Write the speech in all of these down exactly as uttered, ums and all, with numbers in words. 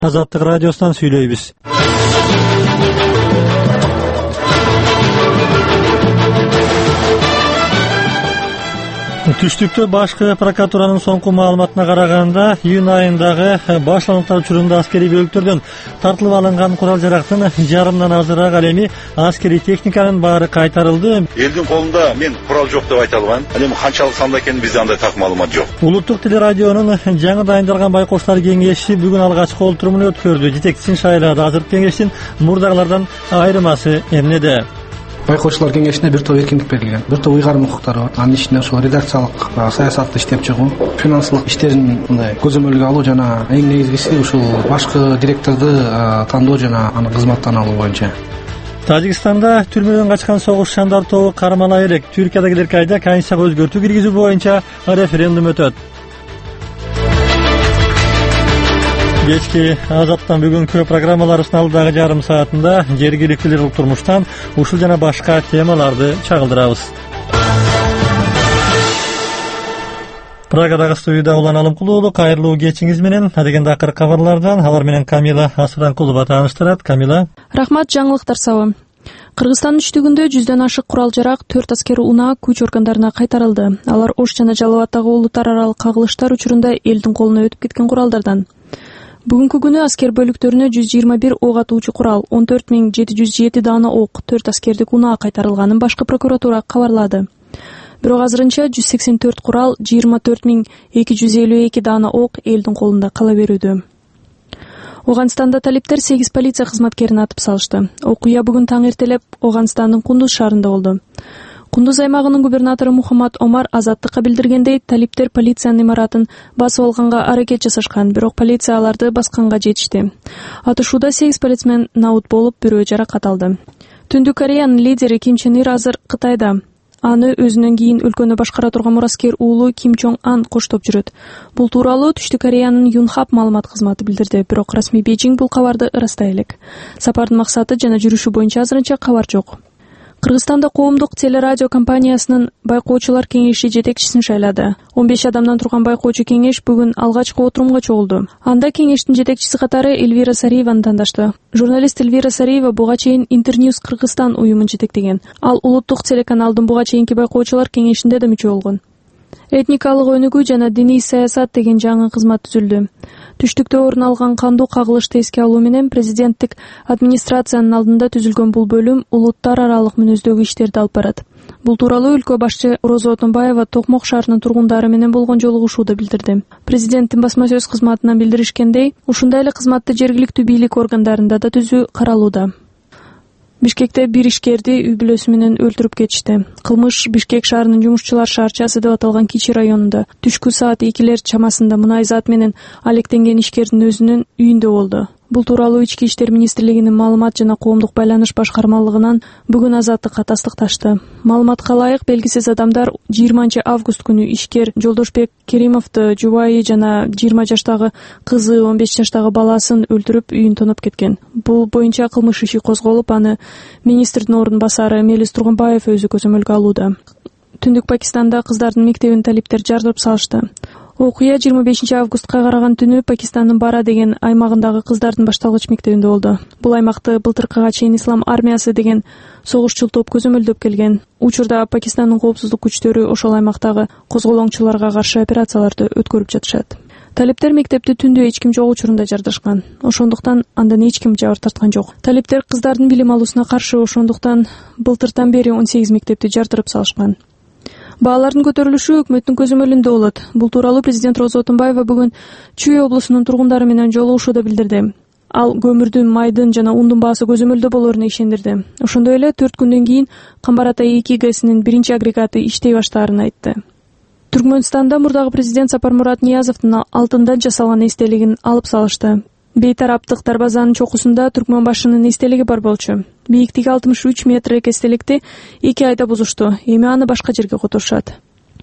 Азаттык радиосунан сүйлөйбүз. Түштүктө башкы прокуратуранын соңку маалыматына караганда, июнь айындагы башланыктар учурунда аскерий бөлүктөрдөн тартылып алынган курал-жарактын жарымдан азыраак, ал эми аскерий техниканын баары кайтарылды. Элдин колунда мен курал жок деп айта албайм. Ал эми канчалык санда экенин бизде андай так маалымат жок. Улуттук телерадионун жаңы дайындалган байкоштор кеңеши бүгүн алгачкы олтурумун өткөрдү. Жетекчисин шайлады. Азыркы кеңештин мурдагылардан айырмасы эмнеде? Байкоочулар кеңешине бир топ эркиндик берилген, бир топ ыйгарым укуктары бар. Анын ичинде ошол редакциялык саясатты иштеп чыгуу, финансылык иштерин мындай көзөмөлгө алуу жана эң негизгиси ушул башкы директорду тандоо жана аны кызматтан алуу боюнча. Тажикстанда түрмөдөн качкан согушчандар тобу кармала элек. Түркиядагилерге айда Конституцияга өзгөртүү киргизүү боюнча референдум өтөт. Кечки Азаттан бүгүнкү программаларыбыздын алдыдагы жарым саатында жергиликтүү турмуштан ушул жана башка темаларды чагылдырабыз. Прагадагы студияда Улан Алымкулуу, кайрылуу кечиңиз менен. Адегенде акыркы кабарлардан алар менен Камила Асыранкулова тааныштырат. Камила. Рахмат, жаңылыктар сабы. Кыргызстандын түштүгүндө жүздөн ашык курал-жарак, төрт аскер унаа күч органдарына кайтарылды. Алар Ош жана Жалал абаддагы улуттар аралык кагылыштар учурунда элдин колуна өтүп кеткен куралдардан. Бүгүнкү күнү аскер бөлүктөрүнө жүз жыйырма бир ок атуучу курал, он төрт миң жети жүз жети даана ок, төрт аскердик унаа кайтарылганын башкы прокуратура кабарлады. Бирок азырынча жүз сексен төрт курал, жыйырма төрт миң эки жүз элүү эки даана ок элдин колунда кала берүүдө. Оганстанда талиптер сегиз полиция кызматкерин атып салышты. Окуя бүгүн таң эртелеп Оганстандын Кундуз шаарында болду. Кундуз аймагынын губернатору Мухаммад Омар Азаттыкка билдиргендей, талиптер полициянын имаратын басып алганга аракет жасашкан, бирок полиция аларды басканга жетишти. Атышууда сегиз полицмен наут болуп, бирөө жаракат алды. Түндүк Кореянын лидери Ким Чен Ир азыр Кытайда. Аны өзүнөн кийин өлкөнү башкара турган мураскер уулу Ким Чон Ан коштоп жүрөт. Бул тууралуу Түштүк Кореянын Юнхап маалымат кызматы билдирди, бирок расмий Бейжиң бул кабарды ырастай элек. Сапардын максаты жана жүрүшү боюнча азырынча кабар жок. Кыргызстанда коомдук телерадио компаниясынын байкоочулар кеңеши жетекчисин шайлады. он беш адамдан турган байкоочу кеңеш бүгүн алгачкы отурумга чогулду. Анда кеңештин жетекчиси катары Эльвира Сариеваны тандашты. Журналист Эльвира Сариева буга чейин Интерньюз Кыргызстан уюмун жетектеген. Ал улуттук телеканалдын буга чейинки байкоочулар кеңешинде да мүчө болгон. Этникалык өнүгүү жана диний саясат деген жаңы кызмат түзүлдү. Түштүктө орун алган кандуу кагылышты эске алуу менен президенттик администрациянын алдында түзүлгөн бул бөлүм улуттар аралык мүнөздөгү иштерди алып барат. Бул тууралуу өлкө башчы Роза Отунбаева Токмок шаарынын тургундары менен болгон жолугушууда билдирди. Президенттин басма сөз кызматынан билдиришкендей, ушундай эле кызматты жергиликтүү бийлик органдарында да түзүү каралууда. Бишкекте бир ишкерди үй бүлөсү менен өлтүрүп кетишти. Кылмыш Бишкек шаарынын Жумушчулар шаарчасы деп аталган Кичи районунда түшкү саат экилер чамасында мунай зат менен алектенген ишкердин өзүнүн үйүндө болду. Бул тууралуу Ички иштер министрлигинин маалымат жана коомдук байланыш башкармалыгынан бүгүн Азаттыкка тастыкташты. Маалыматка ылайык, белгисиз адамдар жыйырманчы август күнү ишкер Жолдошбек Керимовду жубайы жана жыйырма жаштагы кызы, он беш жаштагы баласын өлтүрүп, үйүн тоноп кеткен. Бул боюнча кылмыш иши козголуп, аны министрдин орун басары Мелис Тургунбаев өзү көзөмөлгө алууда. Түндүк Пакистанда кыздардын мектебин талиптер жардырып салышты. Окуя жыйырма бешинчи августка караган түнү Пакистандын Бара деген аймагындагы кыздардын башталгыч мектебинде болду. Бул аймакты былтыркыга чейин Ислам армиясы деген согушчул топ көзөмөлдөп келген. Учурда Пакистандын коопсуздук күчтөрү ошол аймактагы козголоңчуларга каршы операцияларды өткөрүп жатышат. Талиптер мектепти түндө эч ким жок учурунда жардашкан. Ошондуктан андан эч ким жабыр тарткан жок. Талиптер кыздардын билим алуусуна каршы, ошондуктан былтыртан бери он сегиз мектепти жардырып салышкан. Баалардын көтөрүлүшү өкмөттүн көзөмөлүндө болот. Бул тууралуу президент Роза Отунбаева бүгүн Чүй облусунун тургундары менен жолугушууда билдирди. Ал көмүрдүн, майдын жана ундун баасы көзөмөлдө болоруна ишендирди. Ошондой эле төрт күндөн кийин Камбар Ата эки ГЭСинин биринчи агрегаты иштей баштаарын айтты. Түркмөнстанда мурдагы президент Сапармурат Ниязовдун алтындан жасалган эстелигин алып салышты. Бейтараптык дарбазанын чокусунда түркмөн башынын эстелиги бар болчу. Бийиктиги алтымыш үч метрлик эстеликти эки айда бузушту. Эми аны башка жерге которушат.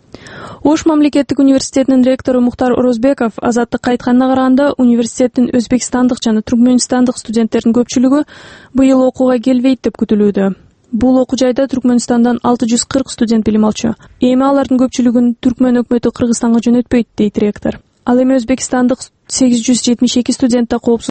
Ош мамлекеттик университетинин ректору Мухтар Орозбеков Азаттыкка айтканына караганда, университеттин өзбекстандык жана түркмөнстандык студенттердин көпчүлүгү быйыл окууга келбейт деп күтүлүүдө. Бул окуу жайда Түркмөнстандан алты жүз кырк студент билим алчу. Эми алардын көпчүлүгүн Түркмөн өкмөтү Кыргызстанга жөнөтпөйт дейт ректор. Ал эми өзбекстандык сегиз жүз жетимиш эки студент да коопсуз